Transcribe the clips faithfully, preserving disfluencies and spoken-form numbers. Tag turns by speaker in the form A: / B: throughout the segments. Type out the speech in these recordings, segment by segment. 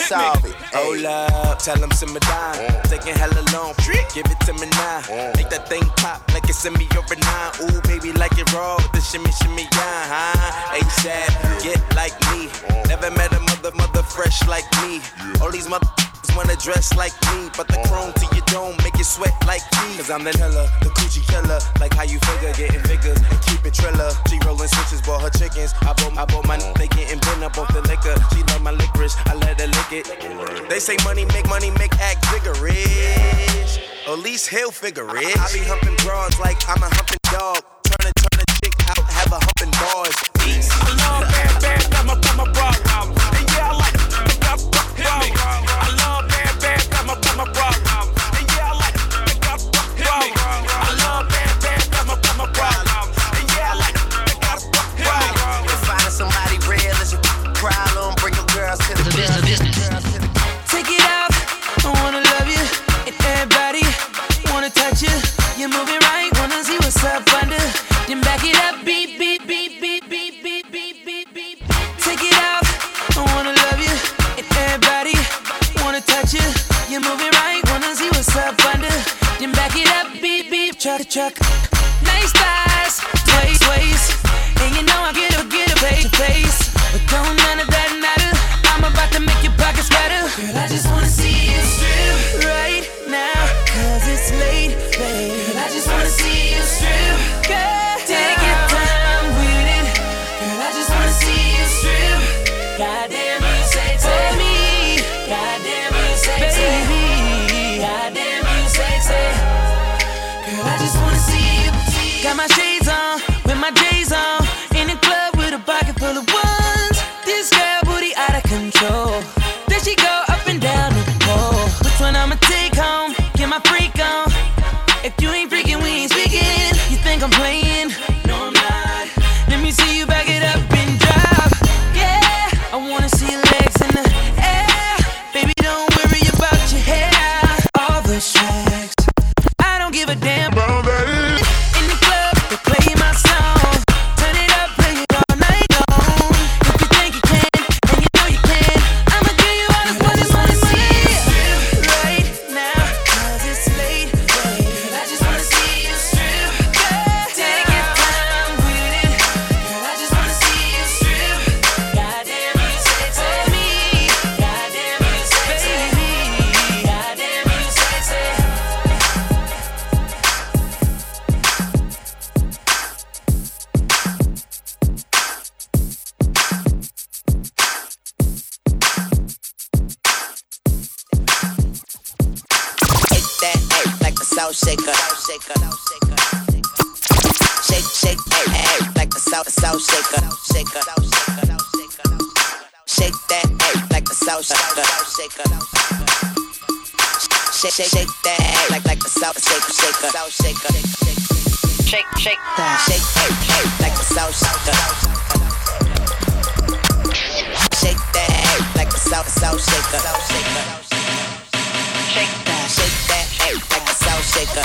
A: solve it.
B: Hold up, tell them simmer down. Taking hella long, give it to me now. Make that thing pop like it's in me over nine. Ooh, baby, like it raw with the shimmy, shimmy, yeah, huh? A$AP, get like me. Never met a mother, mother fresh like me. All these mother wanna dress like me, but the chrome to your dome make you sweat like me. Cause I'm the killer, the coochie killer. Like how you figure, getting figures and keep it triller. She rolling switches, bought her chickens. I bought, I bought my, they getting bent up off the liquor. She love my licorice, I let her lick it. They say money make money make act vigorous. At least he'll figure it. I be humping broads like I'm a humping dog. Turn a turn a chick out, have a humping bars. Peace.
C: I love bad, bad, got my, got my bra out. And yeah, I like it, got my bra out. I love bad, bad, got my, got my bra out. And yeah, I like it, got my bra out. I love bad, bad, got my, got my bra out. And yeah, I like it, got my bra out.
A: If finding somebody real is a problem, bring your girls to the business.
D: Take it out, I wanna love you. And everybody wanna touch you. You're moving right, wanna see what's up under. Then back it up, beep, beep, beep, beep, beep, beep, beep, beep, beep. Take it out, I wanna love you. And everybody wanna touch you. You're moving right, wanna see what's up under. Then back it up, beep, beep, truck, truck. Nice thighs, waist, waist. And you know I get a, get a face to face. But don't none of that matter. I'm about to make your pockets better. Girl, I just wanna see you strip right now. Cause it's late, babe. Girl, I just wanna see you strip. Girl, take your time with it. Girl, I just wanna see you strip. Goddamn, you sexy. For me. Goddamn, you sexy. Baby. Goddamn, you sexy. Girl, I just wanna see you. Got my shades on, with my J's on. In the club with a pocket full of ones. This girl booty out of control. There she go up and down the pole. Which one I'ma take home? Get my freak on. If you ain't freaking, we ain't speaking. You think I'm playing? No, I'm not. Let me see you back it up and drop. Yeah, I wanna see your legs in the air. Baby, don't worry about your hair. All the tracks, I don't give a damn. In the club, they play my song. Turn it up, play it all night long. If you think you can, and you know you can, I'ma give you all the one I wanna see you right now. Cause it's late, babe. I just wanna see you strip. Girl, take your time with it. Girl, I just wanna see you strip. Goddamn, you sexy. For me. Goddamn, you sexy. Baby. Goddamn, you sexy.
A: Shake that A like a salt shaker. Shake, shake A like a salt, salt shaker. Shaker. Shake that A like a salt shaker. Shake, shake, shake that A like like a salt shaker. Shaker. Salt shaker. Shake, shake that. Shake A like a salt shaker. Shake that A like a salt, salt shaker. Shake that, shake that, hey, like a salt shaker.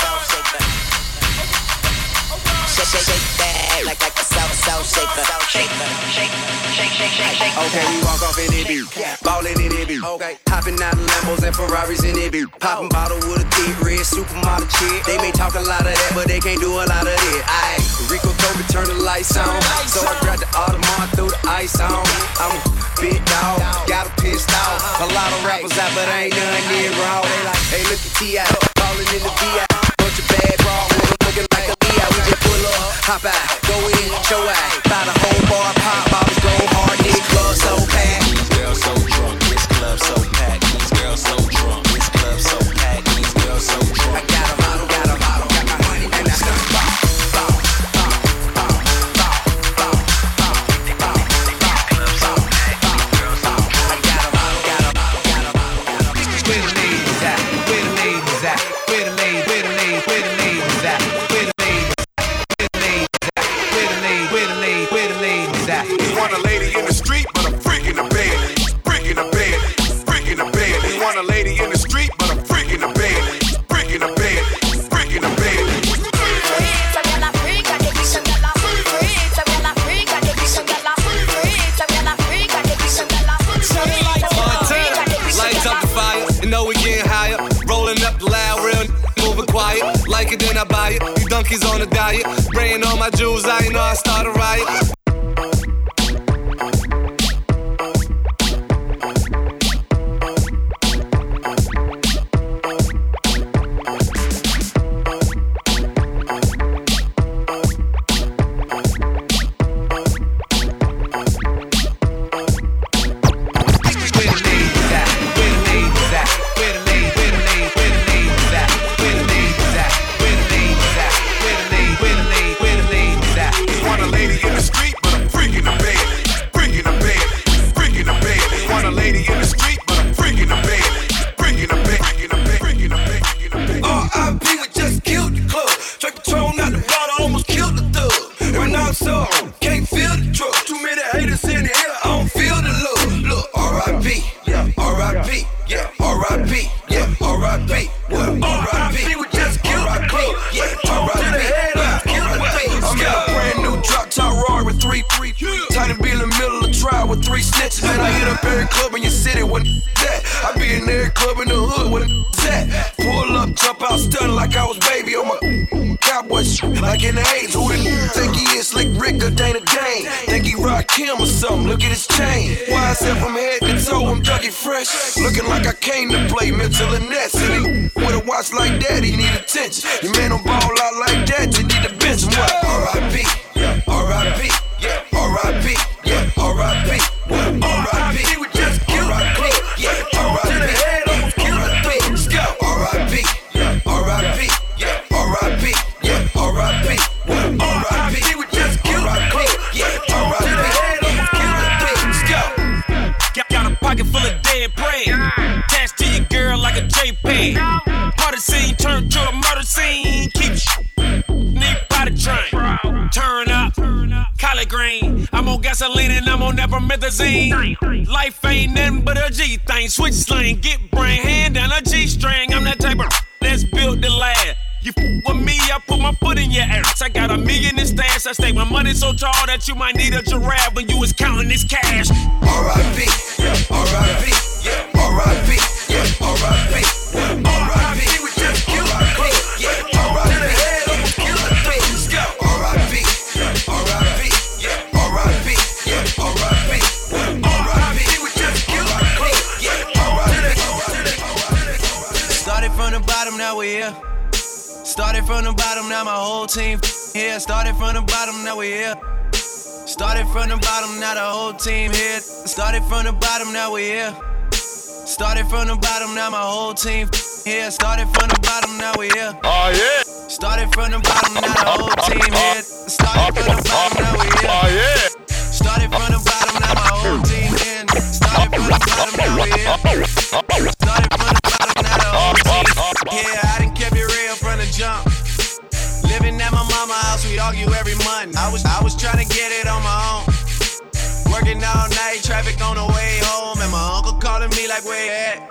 A: Shake, shake, shake that, like like a salt, salt shaker. Shake, shake, shake, shake, shake, shake.
B: Okay, we walk off in it, beat. Ballin' in it, beat. Okay, hopping out of Lambos and Ferraris in it, beat. Poppin' bottle with a thick red supermodel chick. They may talk a lot of that, but they can't do a lot of it. Aight, Rico Kobe turn the lights on, so I grabbed the Audemars, threw the ice on. I'm a big dog, got a pissed off. A lot of rappers out, but ain't none near raw. They like, hey, look at T I, ballin' in the V I. Bunch of bad raw, looking like a V I. We just pull up, hop out, go in, show out. Buy the whole bar, pop bottles, go hard. This club so packed. These girls so drunk, this club so packed. These girls so drunk, this club so packed. These girls so drunk. I got a model, got a model, got my money, and I still ball, ball, ball, ball, ball, ball, ball, ball, club so packed. These girls so drunk. I got a model, got a model, got a model, got a model.
E: Where the ladies at? Where the ladies at? Where the ladies? Where the ladies? Where the ladies at? Where the ladies? Where the ladies at? Where the ladies? Where the ladies? Where the ladies at?
C: You want a lady in the street, but a freak in the bed. Freak in the bed. Freak in the bed. You want a lady in the street, but a freak in the bed. Freak in the bed. Freak in the bed.
F: cookies on a diet. Spraying all my jewels, I know I start a riot.
G: Look at his chain. Why I said from head to toe, I'm Dougie Fresh. Looking like I came to play Mitchell and Ness. And he with a watch like that, he need attention. Your man don't ball out like that, you need to bench him. What? R I P, R I P, R I P, R I P, R I P. We just killed R I P, R I P. To the head, almost killed R I P. Let's go. R I P, R I P, R I P, R I P, R I P. We just killed R I P, R I P.
C: Pocket full of dead bread, attached to your girl like a JPEG. Party scene turned to a murder scene. Keep need body train. Turn up, collard green. I'm on gasoline and I'm on nepromethazine. Life ain't nothing but a G thing. Switch slang, get brain, hand down a G string. I'm that type of that's built to last. You f with me, I put my foot in your ass. I got a million in stash. I stake my money so tall that you might need a giraffe when you was counting this cash.
G: R I P, R I P, R I P, R I P, R I P. We just killed R I P, R I P. To the head, almost killed R I P. Let's go. R I P, R I P, R I P, R I P, R I P. We just killed R I P, R I P.
H: Started from the bottom, now we here. Started from the bottom, now my whole team here. Started from the bottom, now we here. Started from the bottom, now the whole team here. Started from the bottom, now we here. Started from the bottom, now my whole team here. Started from the bottom, now we here.
I: Oh yeah.
H: Started from the bottom, now the whole team here. Started from the bottom, now we here.
I: Oh yeah.
H: Started from the bottom, now my whole team here. Started from the bottom, now we here. Started from the bottom, now the whole team. Yeah, I done kept it real from the jump. Living at my mama's house, we'd argue every month. I was I was trying to get it on my own. Working all night, traffic on the way home, and my uncle calling me like, where you at?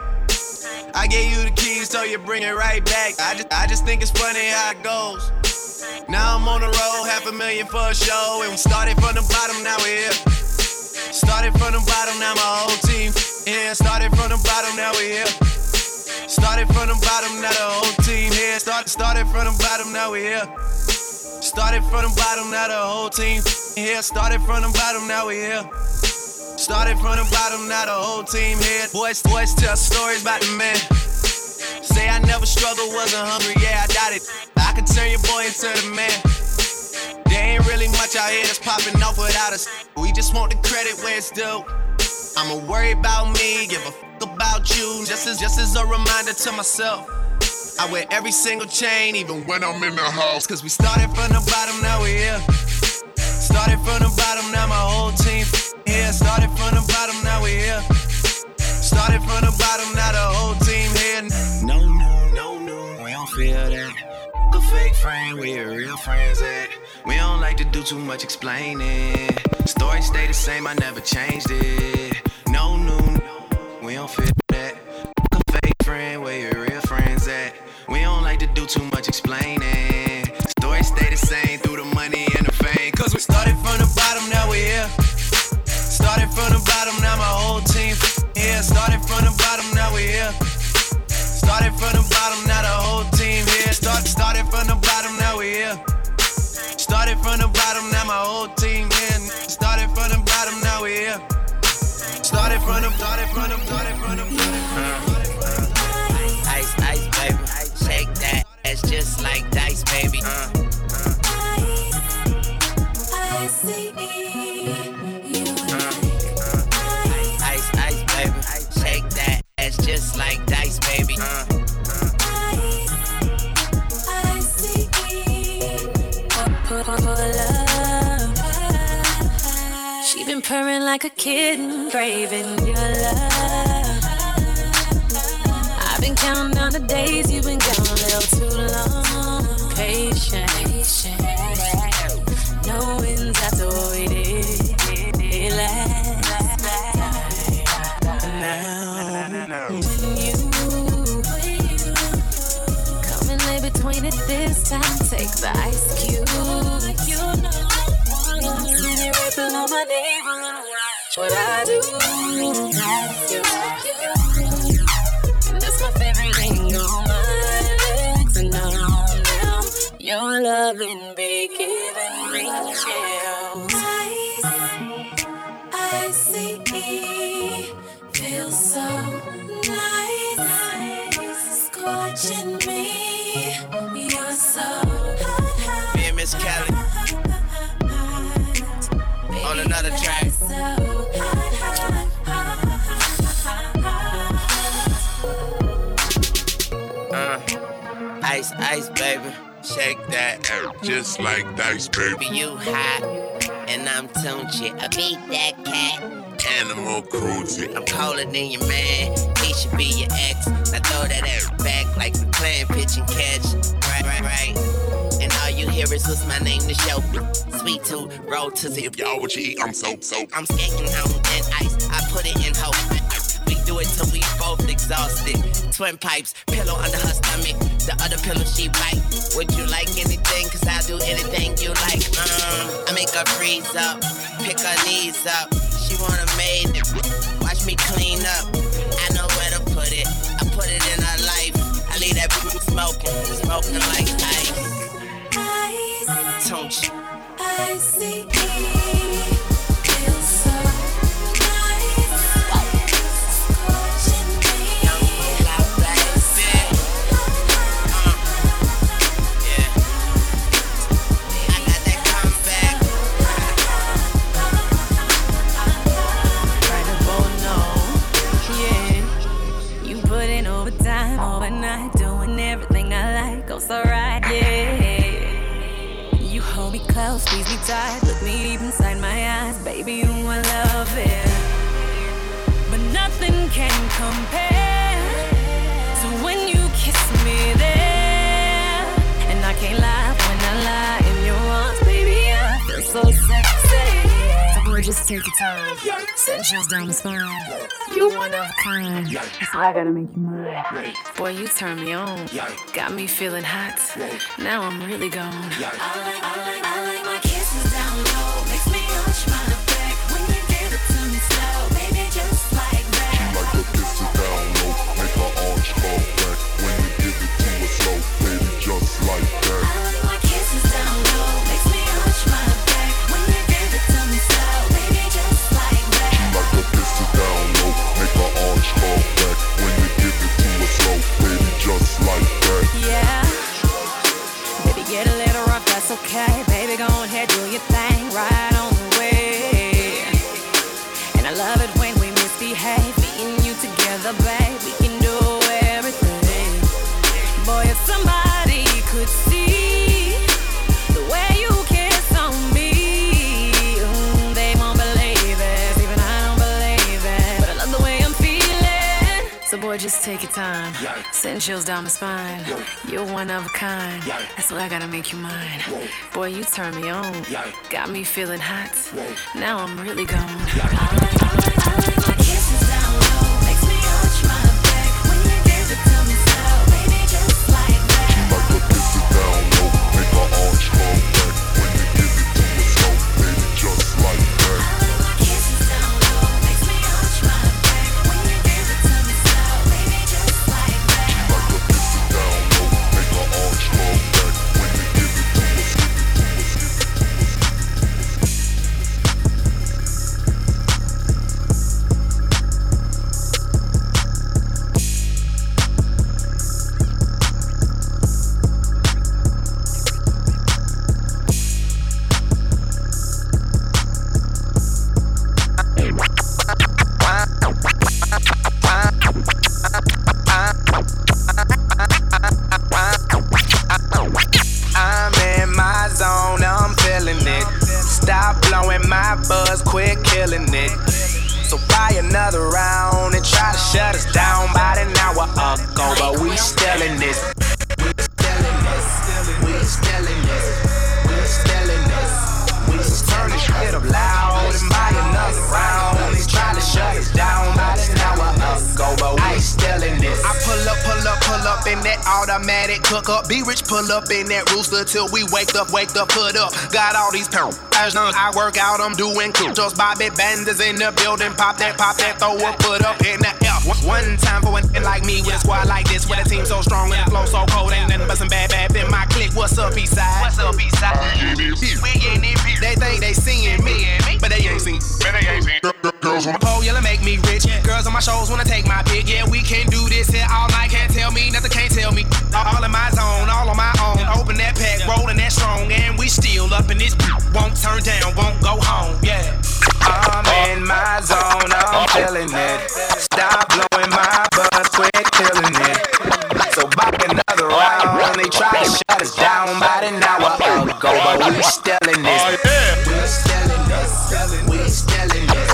H: I gave you the keys, so you bring it right back. I just I just think it's funny how it goes. Now I'm on the road, half a million for a show, and we started from the bottom, now we're here. Started from the bottom, now my whole team here. Started from the bottom, now we're here. Started from the bottom, now the whole team here. Started, started from the bottom, now we here. Started from the bottom, now the whole team here. Started from the bottom, now we here. Started from the bottom, now the whole team here. Boys, boys tell stories about the man. Say I never struggled, wasn't hungry, yeah, I doubt it. I could turn your boy into the man. There ain't really much out here that's popping off without us. We just want the credit where it's due. I'ma worry about me, give a fuck about you. Just as, just as a reminder to myself. I wear every single chain, even when I'm in the house. Cause we started from the bottom, now we here. Started from the bottom, now my whole team here. Started from the bottom, now we here. Started from the bottom, now the whole team here. No, no, no, no, we don't feel that. The fake friend, where your real friends at? We don't like to do too much explaining. Story stay the same, I never changed it. No, no, no, we don't feel that. The fake friend, where your real friends at? We don't like to do too much explaining. Story stay the same through the money and the fame. Cause we started from the bottom, now we here. Started from the bottom, now my whole team here. Started from the bottom, now we here. Started from the bottom, now the whole team here. Start, started from the bottom, now we here. from the bottom, now my whole team in. Started from the bottom, now we here. Started from the, started from the, started from the, started from the.
I: Ice, ice, baby. Shake that ass just like dice, baby. Uh, uh.
D: I see you
I: uh, ice, ice, baby. Shake that ass just like dice, baby. Uh, uh.
D: I see pull up. She been purring like a kitten, craving your love. I've been counting down the days you've been gone a little too long. Patient, patient. Knowing that's all we did. It lasts now. When you come and lay between it this time, take the ice cube. You know, let it rip below my navel. What I do, that's you. And that's my favorite thing on my legs. And on down, your loving be giving me chills. I see, feels so nice, scorching me. You're so hot.
I: Me and Miss Kelly on another track. Uh, ice, ice, baby. Shake that.
J: Just like dice, baby.
I: You hot, and I'm Tunchi. I beat that cat.
J: Animal cruelty.
I: I'm colder than your man. He should be your ex. Now throw that ass back like we playing pitch and catch. Right, right, right. And all you hear is what's my name to show. Sweet tooth, roll to the.
J: If y'all what you eat, I'm so, so.
I: I'm skating home in ice. I put it in hope. We do it till we both exhausted. Twin pipes, pillow under her stomach. The other pillow she bite. Would you like anything? Cause I'll do anything you like. Um, I make her freeze up, pick her knees up. She want a maid, watch me clean up. I know where to put it. I put it in her life. I leave that bitch smoking, smoking like ice. Don't you?
D: I see, feels so nice, scorching me.
I: Like baby. Uh, yeah. I got that comeback.
D: Yeah, you put in overtime overnight, doing everything I like. Goes alright, yeah. You hold me close, squeeze me tight, look me deep inside my eyes, baby, you I love it. But nothing can compare to when you kiss me there. And I can't lie when I lie in your arms, baby, I feel so sexy. Boy, just take your time. Send chills down the spine. You one of a kind. That's why I gotta make you mine. Boy, you turn me on. Got me feeling hot. Now I'm really gone. I like, I like, I like my kisses down low. Makes me hunch my back when you give it to me slow. Baby, just like that.
J: She like her kisses down low, make her arms fall back. When you give it to her slow, baby, just like that.
D: I like my kisses down low. Makes me hunch my back when you give it to me slow. Baby, just like that.
J: She like her kisses down low, make her arms fall back. When you give it to her slow, baby, just like that.
D: Yeah. Baby, get a little rough, that's okay. Baby, go ahead, do your thing, right on the way. And I love it when we misbehave. Me and you together, babe, we can do everything. Boy, if somebody could see the way you kiss on me, mm, they won't believe it. Even I don't believe it. But I love the way I'm feeling. So boy, just take your time. Send chills down my spine. You're one of a kind. That's why I gotta make you mine. Boy, you turn me on. Got me feeling hot. Now I'm really gone. I like, I like, I like my kisses down low. Makes me hunch my back when you give it to me slow. Baby, just like that.
J: She like her kisses down low, make her arms fall back. When you give it to her slow, baby, just like that.
D: I like my kisses down low. Makes me hunch my back when you give it to me slow. Baby, just like that.
J: She like her kisses down low, make her arms fall back. When you give it to her, give it to her, give it to her.
E: quit killing it. So buy another round and try to shut us down about an hour ago, but we still in this. We still in this. We still in this. We still in this. We just turn this shit up loud and buy another round. They try to shut us down about an hour ago, but we still in this. I pull up, pull up, pull up in that automatic cook up. Be rich, pull up in that rooster till we wake up, wake up, put up. Got all these pounds. I work out, I'm doing cool. Just Bobby Banders in the building. Pop that, pop that, throw a put up in the air. One time for an n like me with a squad like this, with a team so strong and the flow so cold. Ain't nothing but some bad, bad in my clique. What's up, Eastside? What's up, Eastside? We in it. They think they seeing me, but they ain't seen. But they ain't seen. Girls on my pole, yellow make me rich. Girls on my shows wanna take my pick. Yeah, we can do this here all night. Can't tell me nothing, can't tell me. All in my zone, all on my own. Open that pack, rolling that strong, and we still up in this. Won't turn down, won't go home. Yeah. I'm in my zone, I'm feeling it. Stop blowing my buzz, quit killing it. So buy another round. They try to shut us down about an hour ago, but we still in this. We still in this. We still in this.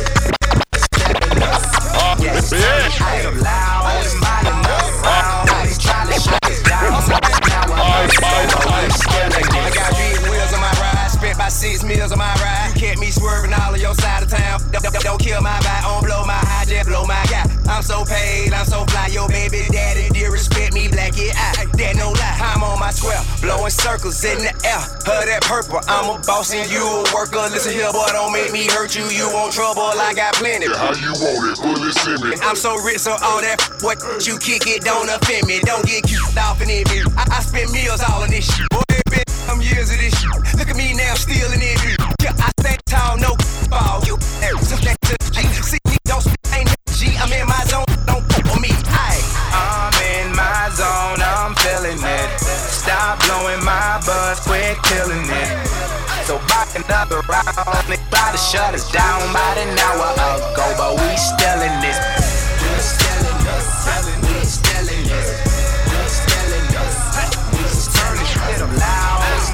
E: Yes, I am loud and buy another round. They try to shut us down about an hour ago, but we still in this. I got big wheels on my ride, spent about six meals on my ride. Kept me swerving all of your side of town. Don't, don't, don't kill my vibe, don't blow my high, just blow my guy. I'm so paid, I'm so fly, your baby daddy dear respect me, black yeah, I, that no lie. I'm on my square, blowing circles in the air. Her that purple, I'm a boss and you a worker. Listen here, boy, don't make me hurt you. You want trouble, I got plenty.
J: How you want it? Put this in me.
E: I'm so rich, so all that what you kick it don't offend me. Don't get cute off in it, bitch. I, I spend meals all in this shit. Boy, it been some years of this shit. Look at me now, still in it. Yeah, I stand tall, no ball. You some that to G. See me, don't speak, ain't G. I'm in my zone, don't fuck with me. Aye. I'm in my zone, I'm feeling it. Stop blowing my buzz, quit killing it. So buy another round. They try to shut us down about an hour ago, but we still in this. We still in this. We still in this. We still in this. We just turn this shit up loud.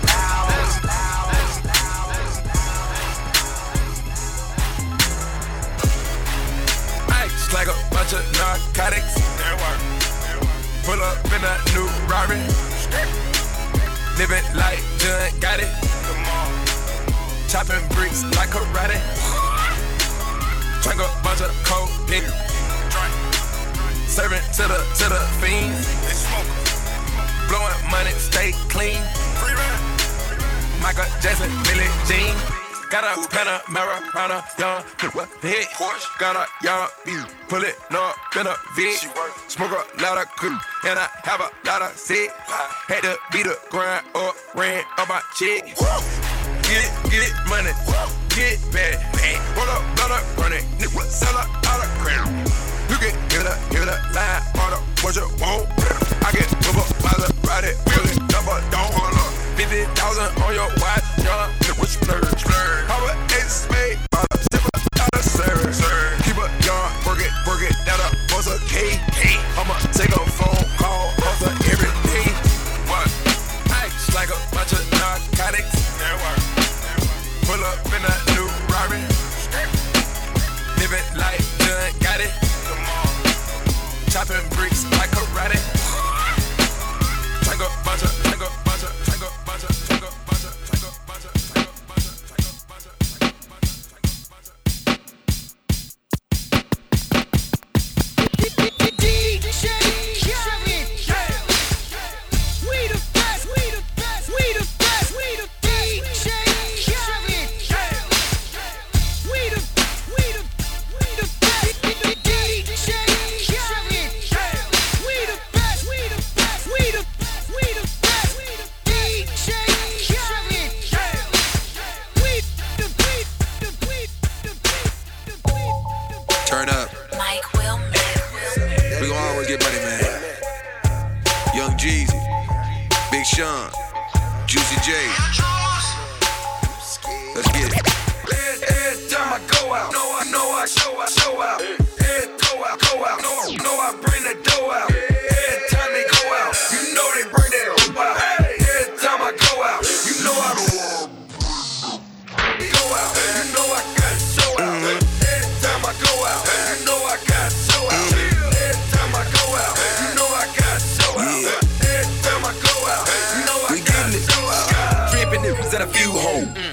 F: Like a bunch of narcotics. Pull up in a new Rari. Living like John got it. Chopping bricks like karate. Drink a bunch of codeine. Serving to the to the fiends. Blowing money, stay clean. Michael Jackson, Billie Jean. Got a Panamera, Rana, young, hit. Got a young beat, pull it up in a V. Smoke a lot of good, and I have a lot of sick. Had to beat the grind up, ran up my chick. Get it, get it, money, get it bad. Roll up, blood up, run it, nigga, sell a lot of credit. You can get a, get a line, order what you want. I get move up, by the ride it, wheel it, double, don't hold up. fifty thousand on your watch, young, nigga, splurge, splurge. How a ace made, by the zipper, out of serve. Keep a yarn, work it, work it, down up, what's a K? I'ma take a phone call, hustle every day. What? Ice like a bunch of narcotics. Pull up in a new Rari. Living like John got it. Chopping bricks like karate. Take a bunch of, take a bunch of, take a bunch of, take a bunch of, take a bunch of, take a bunch of, take a bunch of, take a bunch of, take a bunch of.
K: D J Khaled, we the best, we the best, we the best, we the D J Khaled, we the, we the, we the best, D J Khaled, we the best, we the best, we the best, we the best, D J Khaled, we the beat, the beat, the beat, the beat.
G: Turn up.
K: Mike Will
G: We gon' always get money, man. Young Jeezy, Big Sean, Juicy J. Let's get it.
L: Every time I go out, know I know I show out, show out. Every go out, go out, know, know I bring the dough out. Every time they go out, you know they bring that dough out. Every time I go out, you know I go out. You know I got to show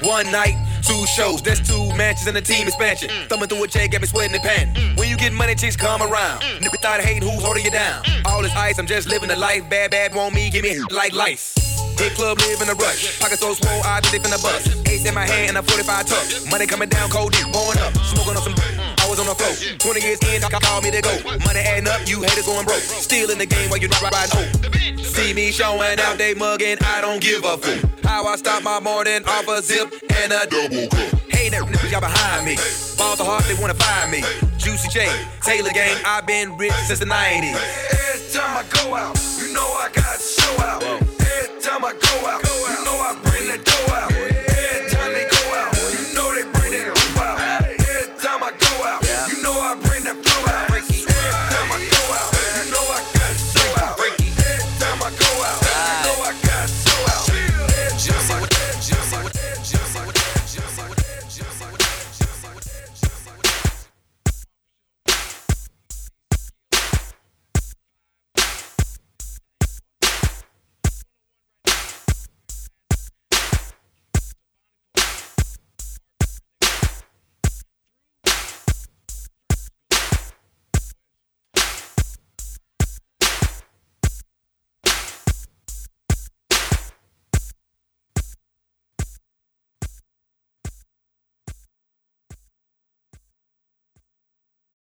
F: One night, two shows, that's two matches and a team expansion. Thumbing through a check, got me sweating and panting. When you get money, chicks come around. Nigga thought hating who's holding you down. All this ice, I'm just living the life. Bad, bad, want me, give me like lice. Hit club, live in a rush. Pocket so swole, I did it from the bus. Ace in my hand and a forty-five tuck. Money coming down, cold dick, pouring up. Smoking on some, I was on the floor. twenty years in, I call me to go. Money adding up, you haters going broke. Still in the game while you ride riding. See me showing out, they mugging, I don't give a fuck. How I start my morning off a zip and a double cup. Hey, that niggas y'all behind me. Balls so hard, they wanna find me. Juicy J, Taylor Gang, I've been rich since the nineties.
L: Every time I go out, you know I got to show out. Every time I go out, you know I bring the dough out.